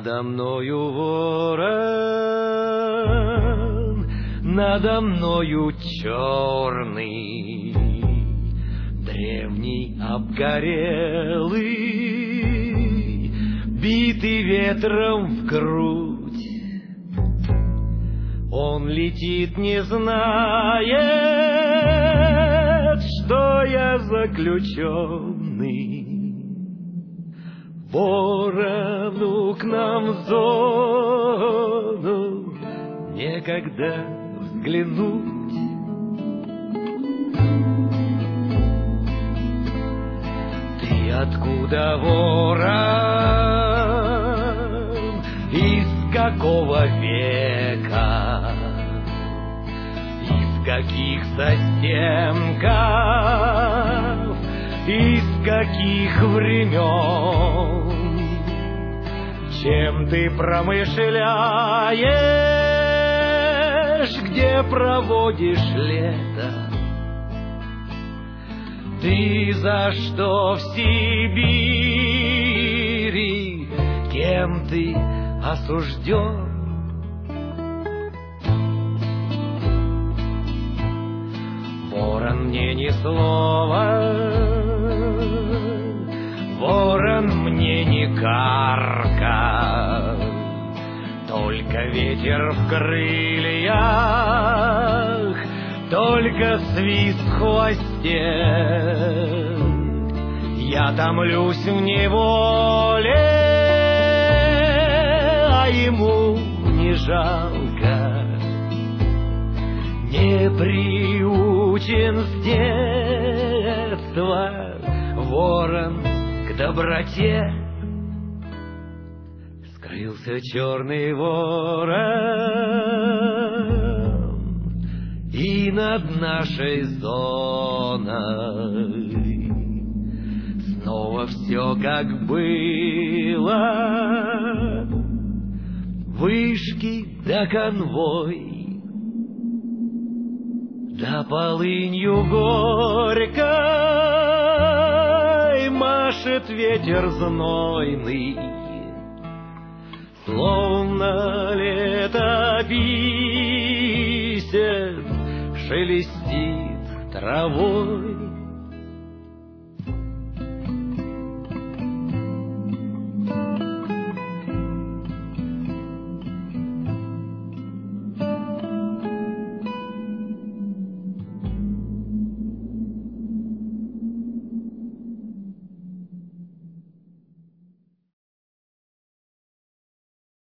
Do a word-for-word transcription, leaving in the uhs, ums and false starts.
Надо мною ворон, надо мною черный, древний обгорелый, битый ветром в грудь. Он летит, не знает, что я заключенный. Ворону к нам в зону некогда взглянуть. Ты откуда, ворон, из какого века, из каких застенков, из каких времен? Чем ты промышляешь, где проводишь лето? Ты за что в Сибири, кем ты осужден? Ворон, мне ни слова, ворон, мне не карка, только ветер в крыльях, только свист в хвосте. Я томлюсь в неволе, а ему не жалко. Не приучен с детства ворон к доброте. Скрылся черный ворон, и над нашей зоной снова все как было. Вышки да конвой, да полынью горькой машет ветер знойный, словно летописец шелестит травой.